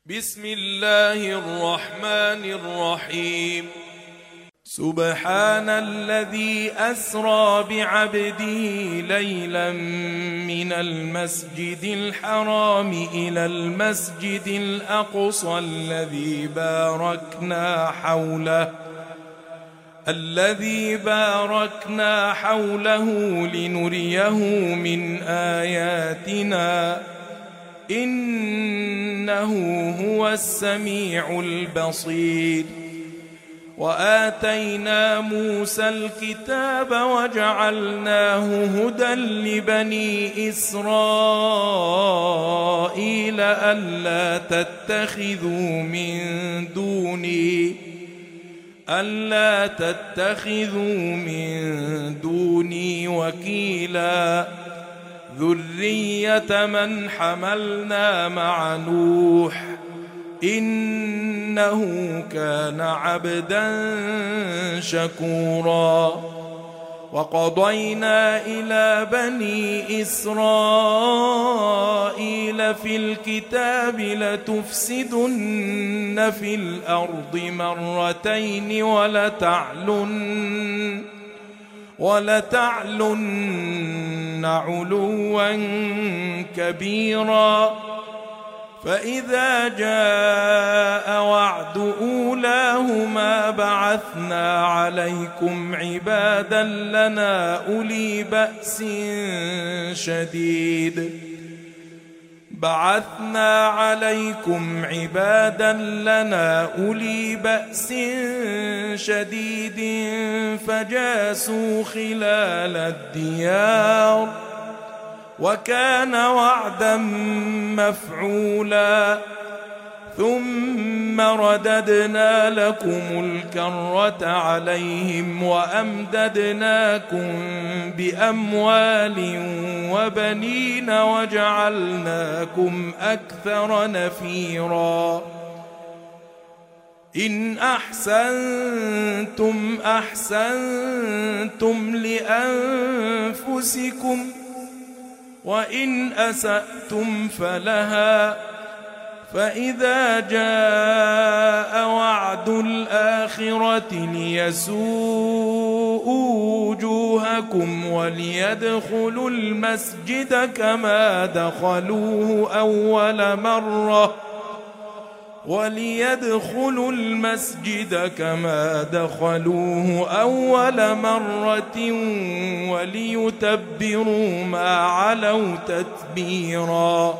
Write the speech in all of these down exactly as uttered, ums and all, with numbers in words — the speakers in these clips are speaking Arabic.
بسم الله الرحمن الرحيم. سبحان الذي أسرى بعبده ليلا من المسجد الحرام إلى المسجد الأقصى الذي باركنا حوله الذي باركنا حوله لنريه من آياتنا إنه هو السميع البصير. وآتينا موسى الكتاب وجعلناه هدى لبني إسرائيل ألا تتخذوا من دوني ألا تتخذوا من دوني وكيلا ذرية من حملنا مع نوح إنه كان عبدا شكورا. وقضينا إلى بني إسرائيل في الكتاب لتفسدن في الأرض مرتين ولتعلن ولتعلن علوا كبيرا. فإذا جاء وعد أولاهما بعثنا عليكم عبادا لنا أولي بأس شديد بعثنا عليكم عبادا لنا أولي بأس شديد فجاسوا خلال الديار وكان وعدا مفعولا. ثم رددنا لكم الكرة عليهم وأمددناكم بأموال وبنين وجعلناكم أكثر نفيرا. إن أحسنتم أحسنتم لأنفسكم وإن أسأتم فلها. فإذا جاء وعد الآخرة ليسوءوا وجوهكم وليدخلوا المسجد كما دخلوه أول مرة وليدخلوا المسجد كما دخلوه أول مرة وليتبروا ما علوا تتبيرا.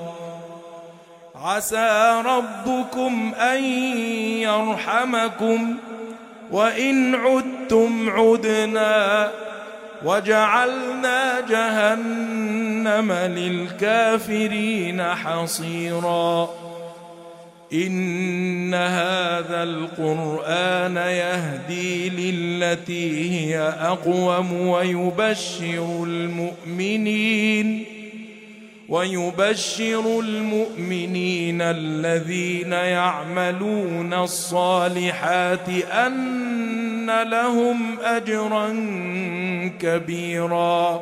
عسى ربكم أن يرحمكم وإن عدتم عدنا وجعلنا جهنم للكافرين حصيرا. إن هذا القرآن يهدي للتي هي أقوم ويبشر المؤمنين ويبشر المؤمنين الذين يعملون الصالحات أن لهم أجرا كبيرا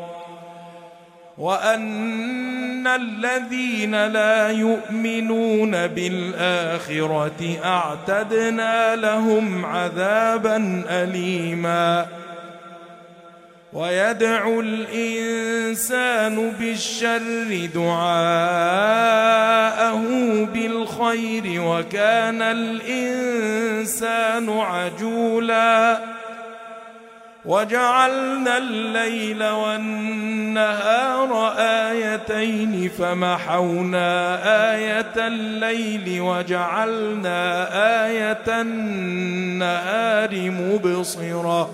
وأن الذين لا يؤمنون بالآخرة أعتدنا لهم عذابا أليما. ويدعو الإنسان بالشر دعاءه بالخير وكان الإنسان عجولا. وجعلنا الليل والنهار آيتين فمحونا آية الليل وجعلنا آية النهار مبصرة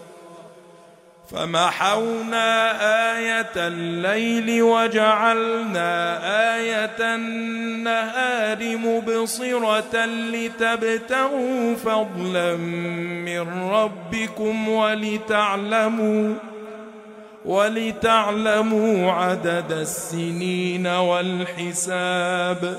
فمحونا آية الليل وجعلنا آية النهار مبصرة لتبتغوا فضلا من ربكم ولتعلموا ولتعلموا عدد السنين والحساب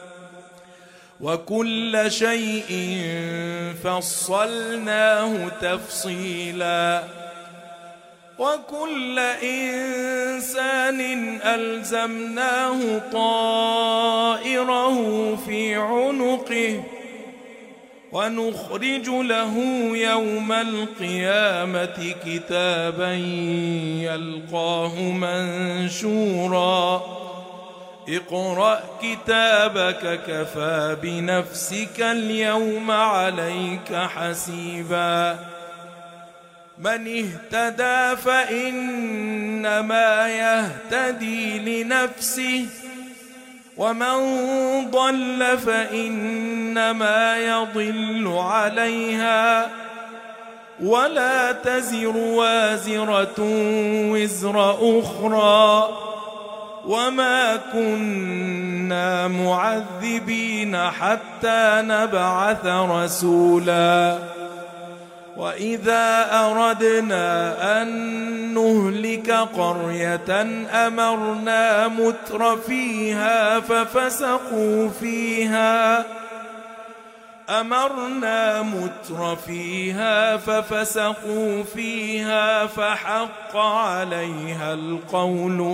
وكل شيء فصلناه تفصيلا. وكل إنسان ألزمناه طائره في عنقه ونخرج له يوم القيامة كتابا يلقاه منشورا اقرأ كتابك كفى بنفسك اليوم عليك حسيبا من اهتدى فإنما يهتدي لنفسه ومن ضل فإنما يضل عليها ولا تزر وازرة وزر أخرى وما كنا معذبين حتى نبعث رسولا وإذا أردنا أن نهلك قرية أمرنا متر فيها ففسقوا فيها أمرنا متر فيها ففسقوا فيها فحق عليها القول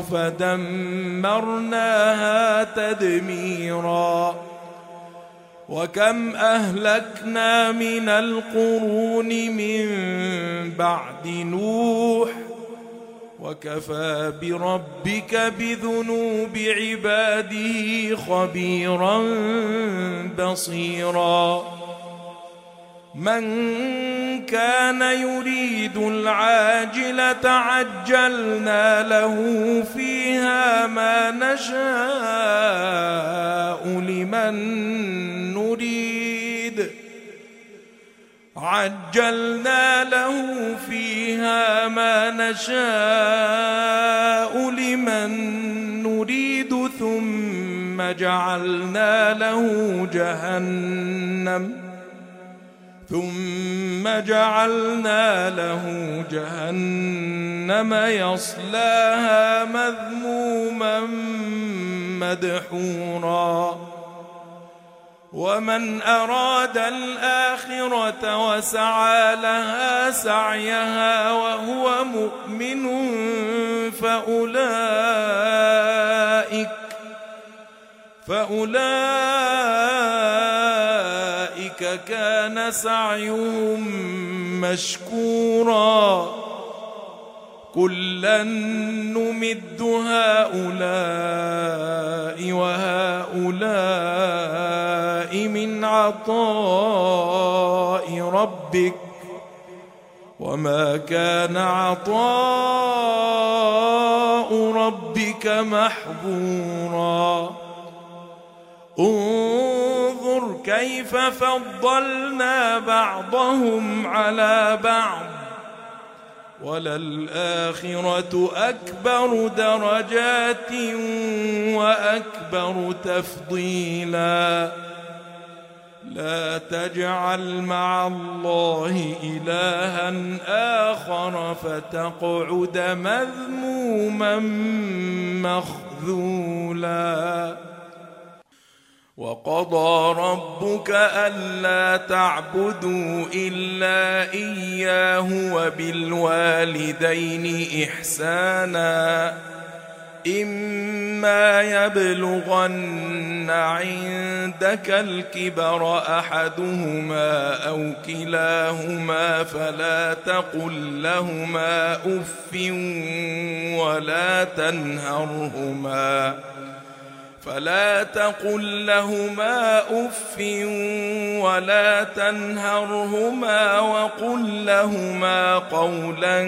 فدمرناها تدميرا وكم أهلكنا من القرون من بعد نوح وكفى بربك بذنوب عباده خبيرا بصيرا من كان يريد العاجلة عجلنا له فيها ما نشاء لمن نريد عجلنا له فيها ما نشاء لمن نريد ثم جعلنا له جهنم ثم جعلنا له جهنم يصلاها مذموما مدحورا ومن أراد الآخرة وسعى لها سعيها وهو مؤمن فأولئك فأولئك كان سعيهم مشكورا كلا نمد هؤلاء وهؤلاء من عطاء ربك وما كان عطاء ربك محظورا انظر كيف فضلنا بعضهم على بعض وللآخرة أكبر درجات وأكبر تفضيلا لا تجعل مع الله إلها آخر فتقعد مذموما مخذولا وقضى ربك ألا تعبدوا إلا إياه وبالوالدين إحسانا إما يبلغن عندك الكبر أحدهما أو كلاهما فلا تقل لهما أف ولا تنهرهما فلا تقل لهما أف ولا تنهرهما وقل لهما قولا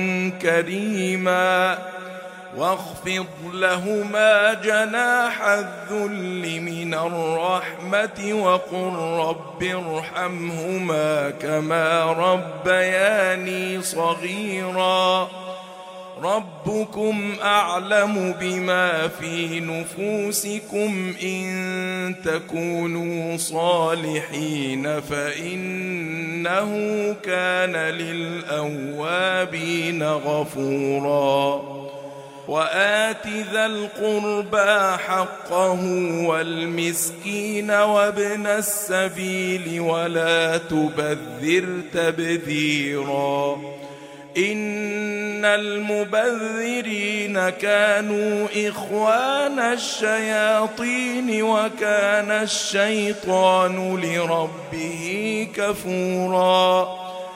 كريما واخفض لهما جناح الذل من الرحمة وقل رب ارحمهما كما ربياني صغيرا ربكم أعلم بما في نفوسكم إن تكونوا صالحين فإنه كان للأوابين غفورا وآت ذا القربى حقه والمسكين وابن السبيل ولا تبذر تبذيرا إن المبذرين كانوا إخوان الشياطين وكان الشيطان لربه كفورا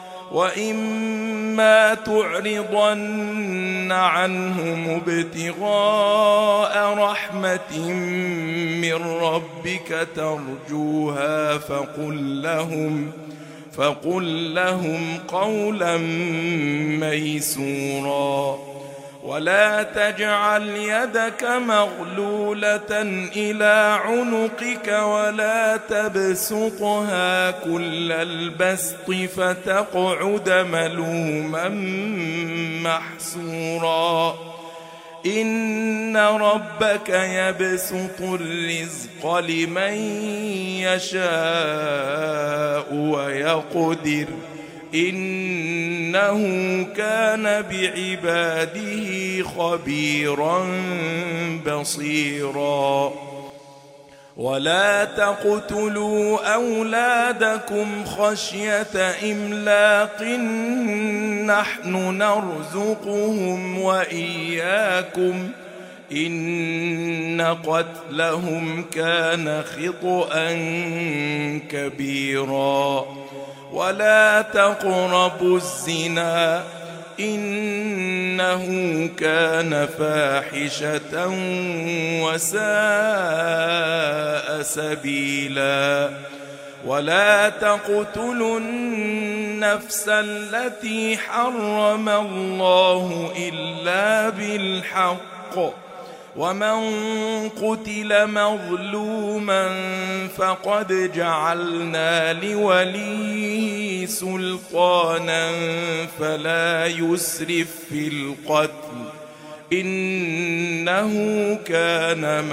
وإما تعرضن عنهم ابتغاء رحمة من ربك ترجوها فقل لهم فقل لهم قولا ميسورا ولا تجعل يدك مغلولة إلى عنقك ولا تبسطها كل البسط فتقعد ملوما محسورا إن ربك يبسط الرزق لمن يشاء ويقدر إنه كان بعباده خبيرا بصيرا ولا تقتلوا أولادكم خشية إملاق نحن نرزقهم وإياكم إن قتلهم كان خطأ كبيرا ولا تقربوا الزنا إنه كان فاحشة وساء سبيلا ولا تقتلوا النفس التي حرم الله إلا بالحق ومن قتل مظلوما فقد جعلنا لوليه سلطانا فلا يسرف في القتل إنه كان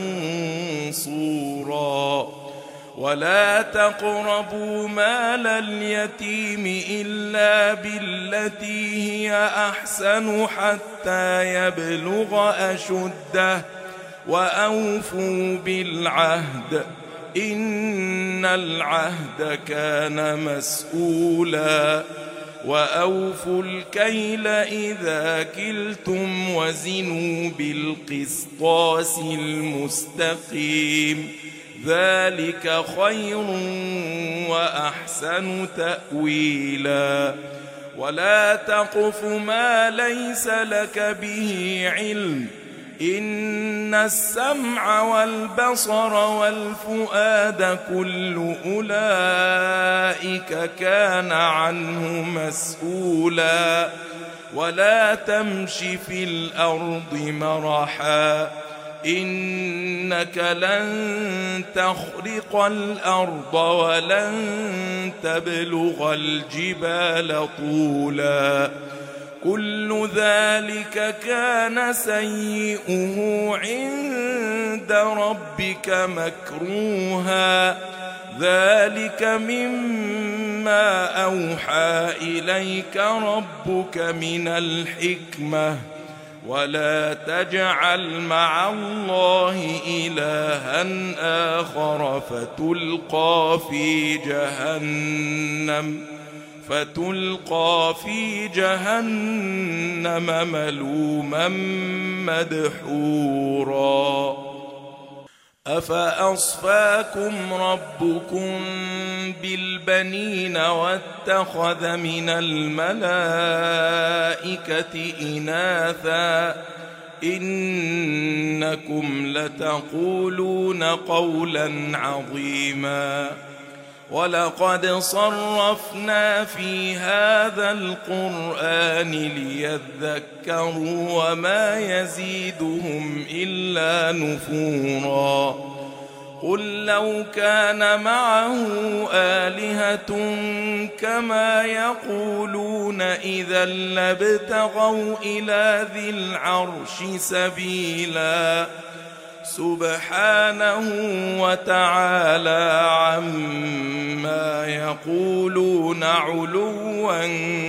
منصورا ولا تقربوا مال اليتيم إلا بالتي هي أحسن حتى يبلغ أشده وأوفوا بالعهد إن العهد كان مسؤولا وأوفوا الكيل إذا كلتم وزنوا بالقسطاس المستقيم ذلك خير وأحسن تأويلا ولا تقف ما ليس لك به علم إن السمع والبصر والفؤاد كل أولئك كان عنه مسؤولا ولا تمش في الأرض مرحا إنك لن تخرق الأرض ولن تبلغ الجبال طولا كل ذلك كان سيئه عند ربك مكروها ذلك مما أوحى إليك ربك من الحكمة ولا تجعل مع الله إلها آخر فتلقى في جهنم فتلقى في جهنم ملوما مدحورا أفأصفاكم ربكم بالبنين واتخذ من الملائكة إناثا إنكم لتقولون قولا عظيما ولقد صرفنا في هذا القرآن ليذكروا وما يزيدهم إلا نفورا قل لو كان معه آلهة كما يقولون إذا لابتغوا إلى ذي العرش سبيلا سبحانه وتعالى عما يقولون علوا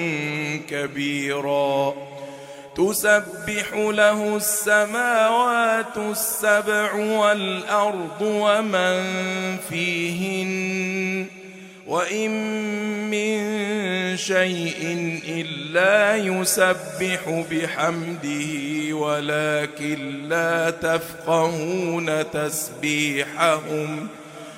كبيرا تسبح له السماوات السبع والأرض ومن فيهن وإن من شيء إلا يسبح بحمده ولكن لا تفقهون تسبيحهم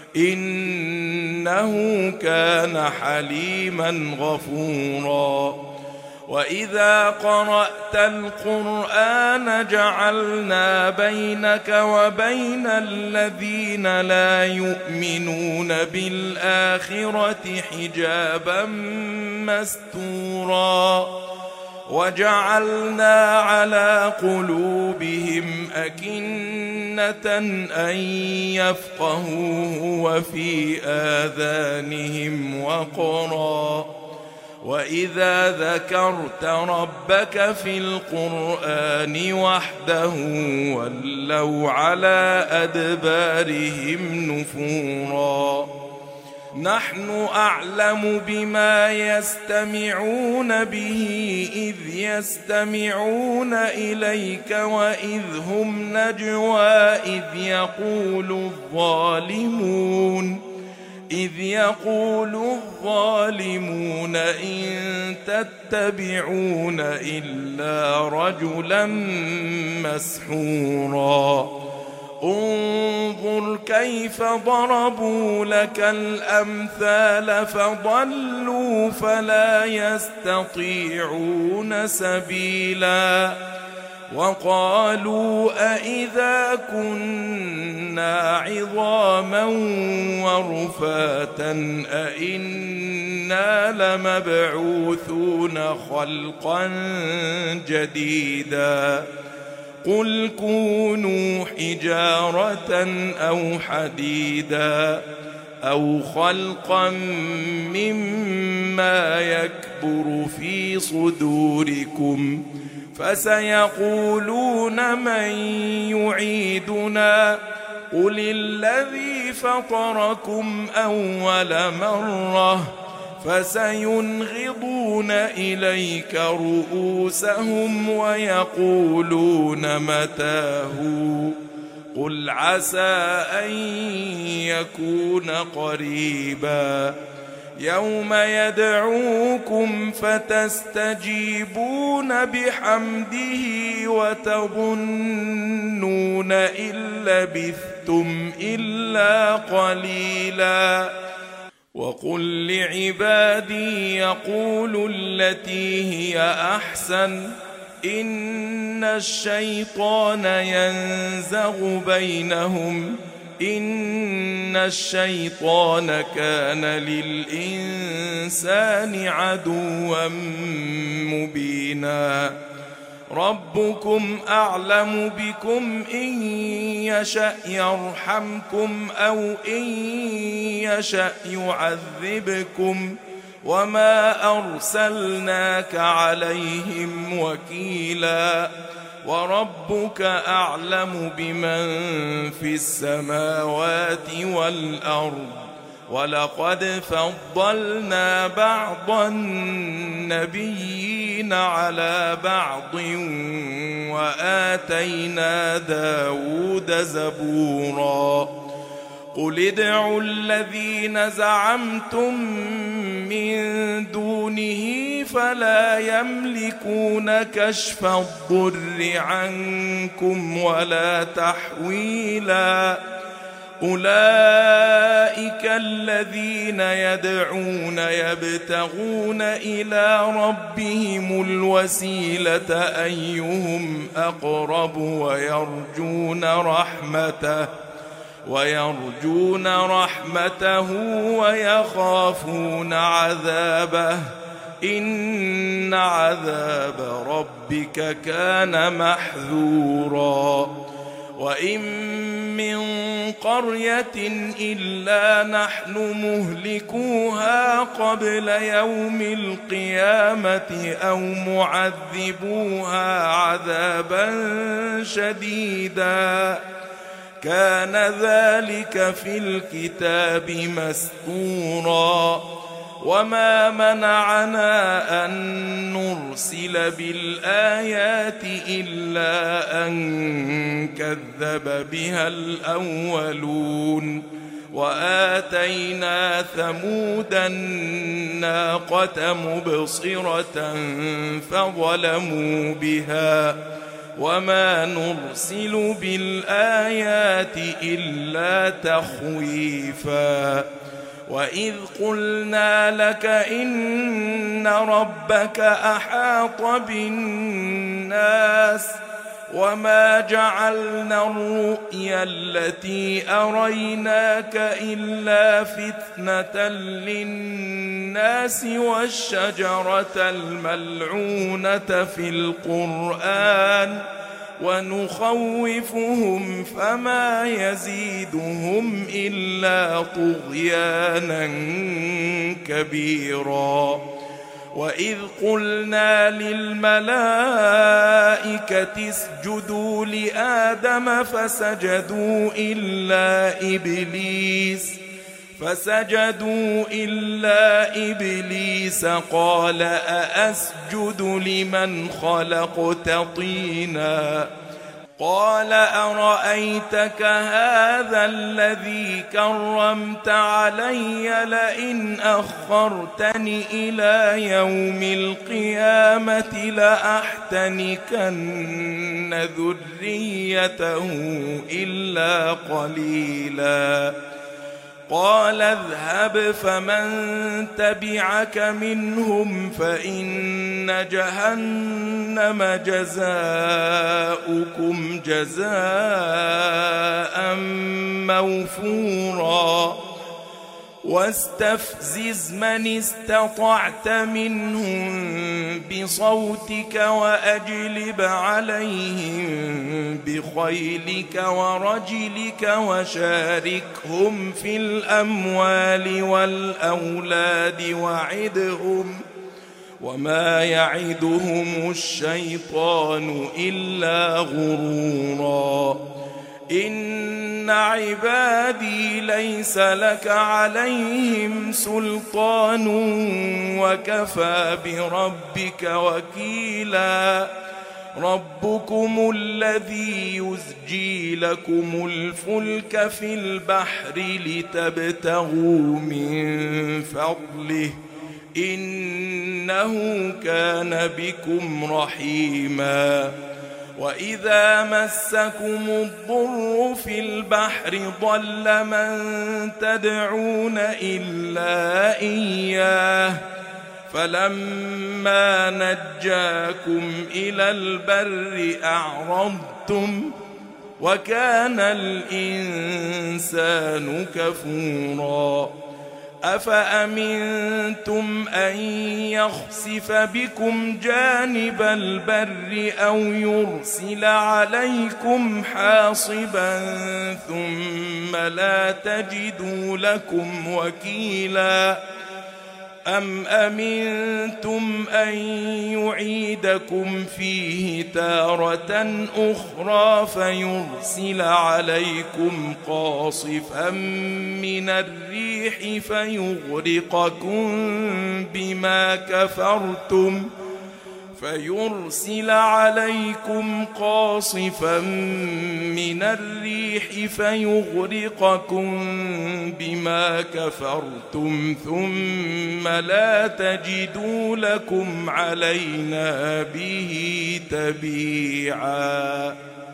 إنه كان حليما غفورا. وإذا قرأت القرآن جعلنا بينك وبين الذين لا يؤمنون بالآخرة حجابا مستورا وجعلنا على قلوبهم أكنة أن يفقهوه وفي آذانهم وقرا وإذا ذكرت ربك في القرآن وحده ولوا على أدبارهم نفورا. نحن أعلم بما يستمعون به إذ يستمعون إليك وإذ هم نجوى إذ يقول الظالمون إذ يقول الظالمون إن تتبعون إلا رجلا مسحورا. انظر كيف ضربوا لك الأمثال فضلوا فلا يستطيعون سبيلا. وقالوا أإذا كنا عظاما ورفاتا أإنا لمبعوثون خلقا جديدا قل كونوا حجارة أو حديدا أو خلقا مما يكبر في صدوركم فسيقولون من يعيدنا قل الذي فطركم أول مرة فسينغضون إليك رؤوسهم ويقولون متاه قل عسى أن يكون قريبا. يوم يدعوكم فتستجيبون بحمده وتظنون إن لبثتم إلا قليلا. وقل لعبادي يقولوا التي هي أحسن إن الشيطان ينزغ بينهم إن الشيطان كان للإنسان عدوا مبينا. ربكم أعلم بكم إن يشأ يرحمكم أو إن يشأ يعذبكم وما أرسلناك عليهم وكيلا. وربك أعلم بمن في السماوات والأرض ولقد فضلنا بعض النبيين على بعض وآتينا داود زبورا. قل ادعوا الذين زعمتم من دونه فلا يملكون كشف الضر عنكم ولا تحويلا. أولئك الذين يدعون يبتغون إلى ربهم الوسيلة أيهم أقرب ويرجون رحمته ويرجون رحمته ويخافون عذابه إن عذاب ربك كان محذورا. وإن من قرية إلا نحن مهلكوها قبل يوم القيامة أو معذبوها عذابا شديدا كان ذلك في الكتاب مسطورا. وما منعنا أن نرسل بالآيات إلا أن كذب بها الأولون وآتينا ثمود الناقة مبصرة فظلموا بها وما نرسل بالآيات إلا تخويفا وإذ قلنا لك إن ربك أحاط بالناس وما جعلنا الرؤيا التي أريناك إلا فتنة للناس والشجرة الملعونة في القرآن ونخوفهم فما يزيدهم إلا طغيانا كبيرا وإذ قلنا للملائكة اسجدوا لآدم فسجدوا إلا إبليس فسجدوا إلا إبليس قال أأسجد لمن خلقت طينا قال أرأيتك هذا الذي كرمت علي لئن أخرتني إلى يوم القيامة لأحتنكن ذريته إلا قليلا قال اذهب فمن تبعك منهم فإن جهنم جزاؤكم جزاء موفورا واستفزز من استطعت منهم بصوتك وأجلب عليهم بخيلك ورجلك وشاركهم في الأموال والأولاد وعدهم وما يعدهم الشيطان إلا غرورا إن عبادي ليس لك عليهم سلطان وكفى بربك وكيلا ربكم الذي يزجي لكم الفلك في البحر لتبتغوا من فضله إنه كان بكم رحيما وإذا مسكم الضر في البحر ضل من تدعون إلا إياه فلما نجاكم إلى البر أعرضتم وكان الإنسان كفورا أفأمنتم أن يخسف بكم جانب البر أو يرسل عليكم حاصبا ثم لا تجدوا لكم وكيلا أم أمنتم أن يعيدكم فيه تارة أخرى فيرسل عليكم قاصفا من الريح فيغرقكم بما كفرتم فيرسل عليكم قاصفا من الريح فيغرقكم بما كفرتم ثم لا تجدوا لكم علينا به تبيعا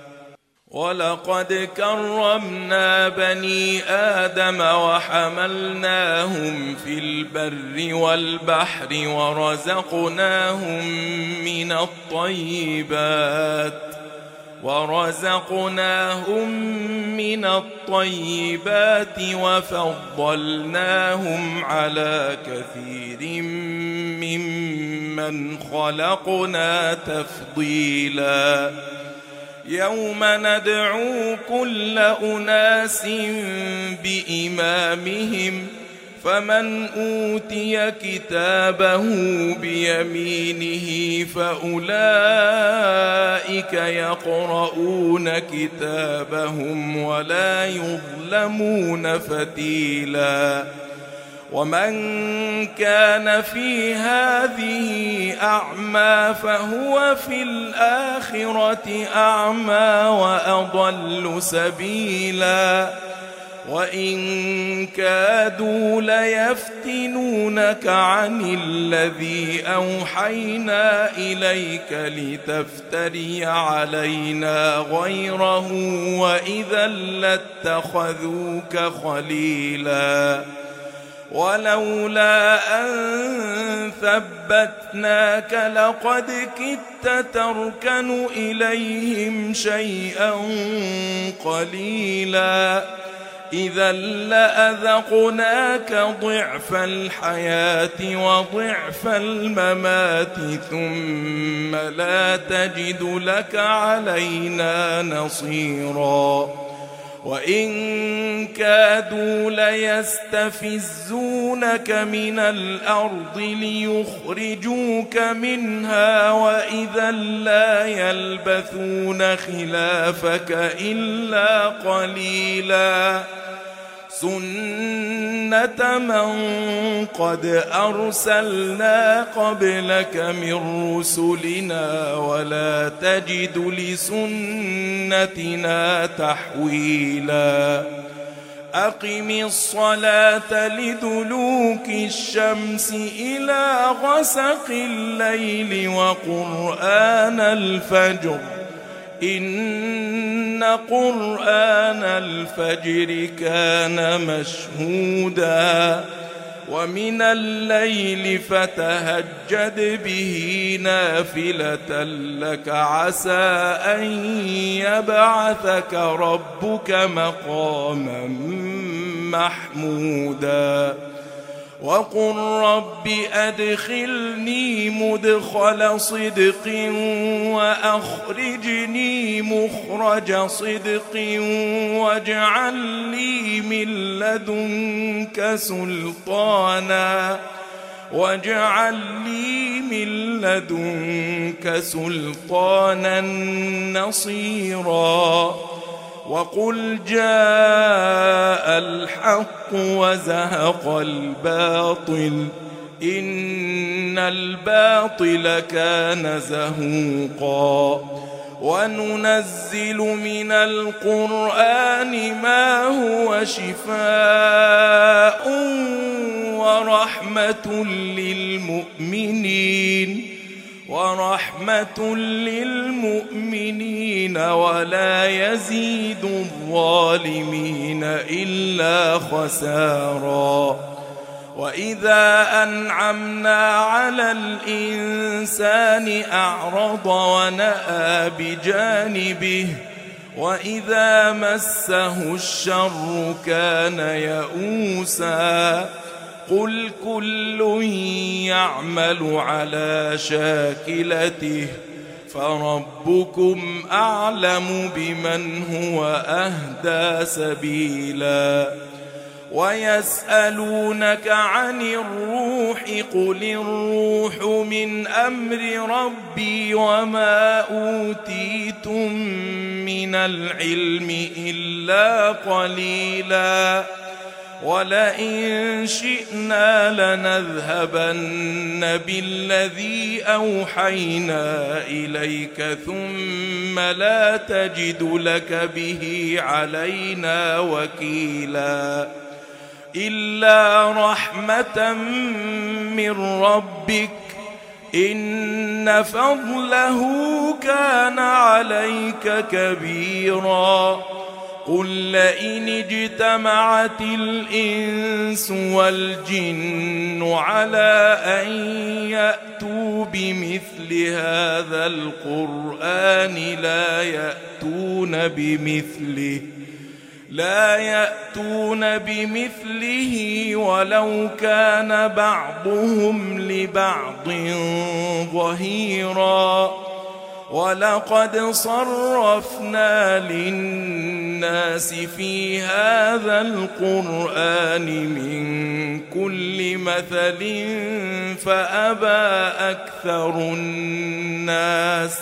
ولقد كرمنا بني آدم وحملناهم في البر والبحر ورزقناهم من الطيبات ورزقناهم من الطيبات وفضلناهم على كثير ممن خلقنا تفضيلا يوم ندعو كل أناس بإمامهم فمن أوتي كتابه بيمينه فأولئك يقرؤون كتابهم ولا يظلمون فتيلا ومن كان في هذه أعمى فهو في الآخرة أعمى وأضل سبيلا وإن كادوا ليفتنونك عن الذي أوحينا إليك لتفتري علينا غيره وإذا لاتخذوك خليلا ولولا أن ثبتناك لقد كدت تركن إليهم شيئا قليلا إذا لأذقناك ضعف الحياة وضعف الممات ثم لا تجد لك علينا نصيرا وإن كادوا ليستفزونك من الأرض ليخرجوك منها وإذا لا يلبثون خلافك إلا قليلا سنة من قد أرسلنا قبلك من رسلنا ولا تجد لسنتنا تحويلا أقم الصلاة لدلوك الشمس إلى غسق الليل وقرآن الفجر إن قرآن الفجر كان مشهودا ومن الليل فتهجد به نافلة لك عسى أن يبعثك ربك مقاما محمودا وقل رب أدخلني مدخل صدق وأخرجني مخرج صدق واجعل لي من لدنك سلطانا واجعل لي من لدنك سلطانا نصيرا وقل جاء الحق وزهق الباطل إن الباطل كان زهوقا وننزل من القرآن ما هو شفاء ورحمة للمؤمنين ورحمة للمؤمنين ولا يزيد الظالمين إلا خسارا وإذا أنعمنا على الإنسان أعرض ونأى بجانبه وإذا مسه الشر كان يئوسا قل كل يعمل على شاكلته فربكم أعلم بمن هو أهدى سبيلا ويسألونك عن الروح قل الروح من أمر ربي وما أوتيتم من العلم إلا قليلا ولئن شئنا لنذهبن بالذي أوحينا إليك ثم لا تجد لك به علينا وكيلا إلا رحمة من ربك إن فضله كان عليك كبيرا قل لئن اجتمعت الإنس والجن على أن يأتوا بمثل هذا القرآن لا يأتون بمثله لا يأتون بمثله ولو كان بعضهم لبعض ظهيرا ولقد صرفنا للناس في هذا القرآن من كل مثل فأبى أكثر الناس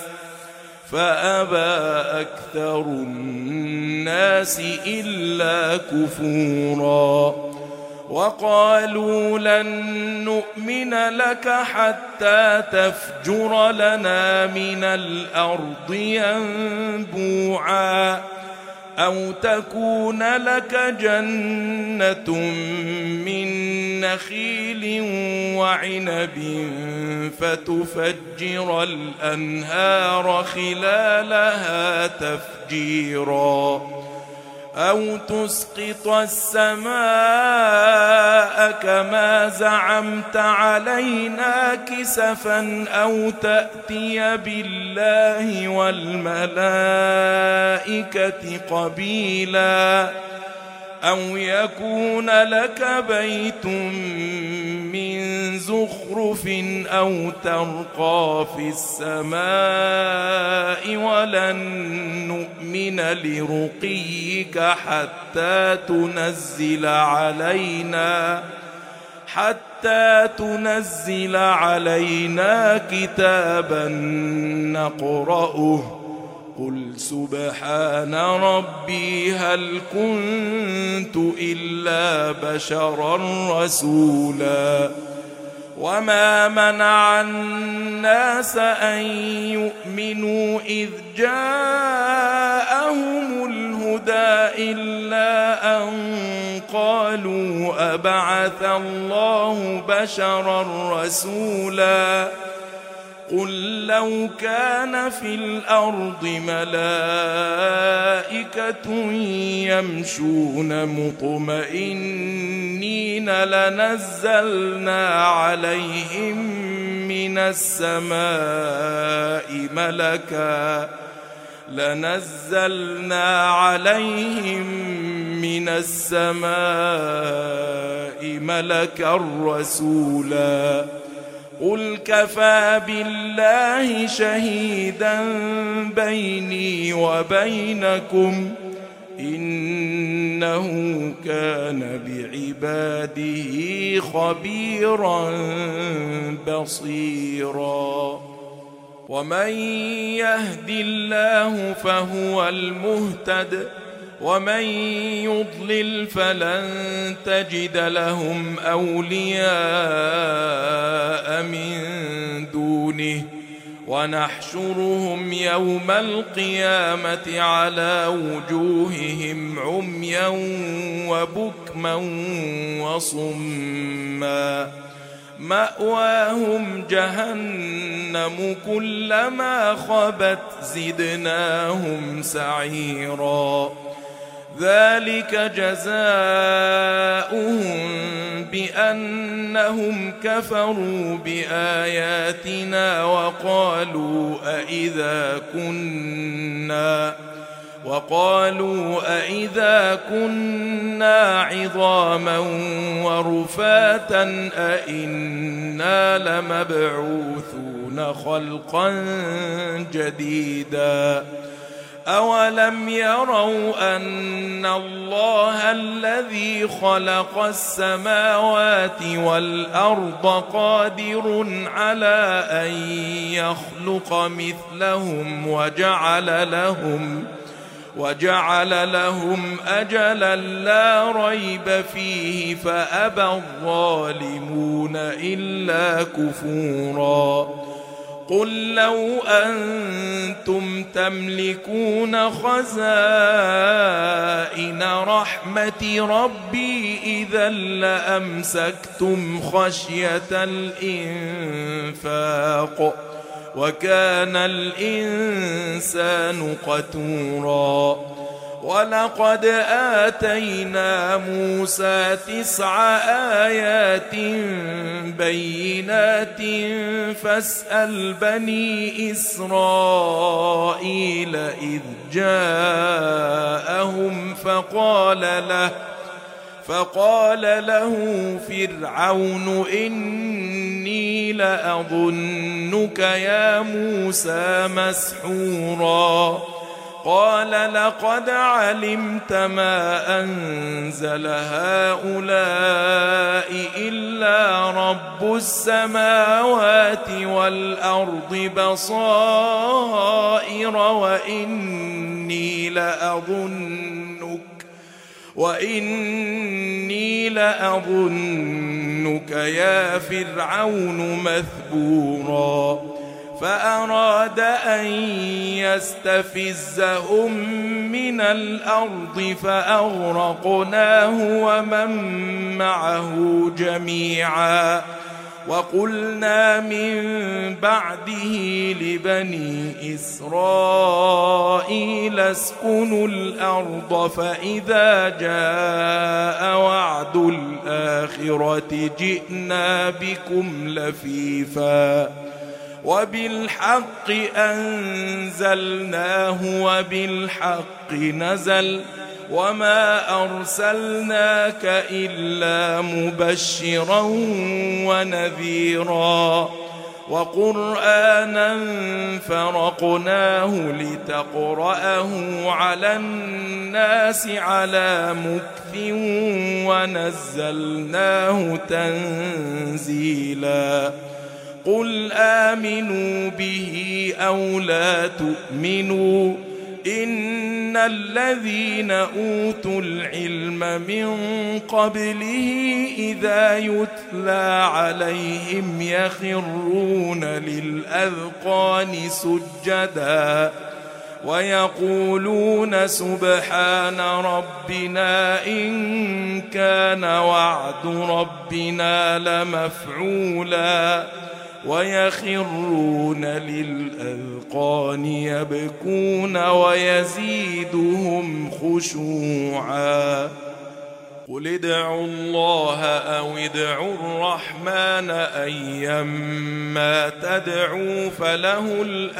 فأبى أكثر الناس إلا كفورا وقالوا لن نؤمن لك حتى تفجر لنا من الأرض ينبوعا أو تكون لك جنة من نخيل وعنب فتفجر الأنهار خلالها تفجيرا أو تسقط السماء كما زعمت علينا كسفا أو تأتي بالله والملائكة قبيلا أو يكون لك بيت من زخرف أو ترقى في السماء ولن نؤمن لرقيك حتى تنزل علينا حتى تنزل علينا كتابا نقرأه قل سبحان ربي هل كنت إلا بشرا رسولا وما منع الناس أن يؤمنوا إذ جاءهم الهدى إلا أن قالوا أبعث الله بشرا رسولا قل لو كان في الأرض ملائكة يمشون مطمئنين لنزلنا عليهم من السماء ملكا لنزلنا عليهم من السماء ملكا رسولا قل كفى بالله شهيدا بيني وبينكم إنه كان بعباده خبيرا بصيرا ومن يهد الله فهو المهتد ومن يضلل فلن تجد لهم أولياء من دونه ونحشرهم يوم القيامة على وجوههم عميا وبكما وصما مأواهم جهنم كلما خبت زدناهم سعيرا ذلك جزاؤهم بأنهم كفروا بآياتنا وقالوا أئذا كنا وقالوا أئذا كنا عظاما ورفاتا أئنا لمبعوثون خلقا جديدا أولم يروا أن الله الذي خلق السماوات والأرض قادر على أن يخلق مثلهم وجعل لهم وجعل لهم أجلا لا ريب فيه فأبى الظالمون إلا كفورا قل لو أنتم تملكون خزائن رحمة ربي إذا لأمسكتم خشية الإنفاق وكان الإنسان قتورا ولقد آتينا موسى تسع آيات بينات فاسأل بني إسرائيل إذ جاءهم فقال له فقال له فرعون إني لأظنك يا موسى مسحورا قال لقد علمت ما أنزل هؤلاء إلا رب السماوات والأرض بصائر وإني لأظنك وإني لأظنك يا فرعون مثبورا فأراد أن يستفزهم من الأرض فأغرقناه ومن معه جميعا. وقلنا من بعده لبني إسرائيل اسكنوا الأرض فإذا جاء وعد الآخرة جئنا بكم لفيفا وبالحق أنزلناه وبالحق نزل وما أرسلناك إلا مبشرا ونذيرا وقرآنا فرقناه لتقرأه على الناس على مكث ونزلناه تنزيلا. قل آمنوا به أو لا تؤمنوا إن الذين أوتوا العلم من قبله إذا يتلى عليهم يخرون للأذقان سجدا ويقولون سبحان ربنا إن كان وعد ربنا لمفعولا ويخرون للأذقان يبكون ويزيدهم خشوعا. قل ادعوا الله أو ادعوا الرحمن أيما تدعوا فله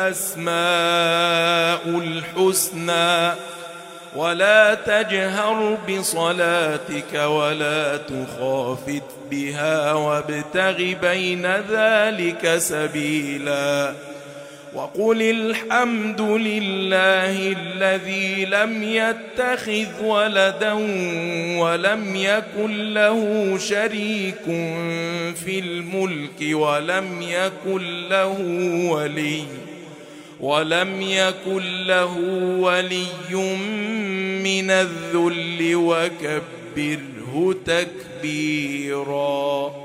الأسماء الحسنى ولا تجهر بصلاتك ولا تخافت بها وابتغ بين ذلك سبيلا. وقل الحمد لله الذي لم يتخذ ولدا ولم يكن له شريك في الملك ولم يكن له ولي ولم يكن له ولي من الذل وكبره تكبيرا.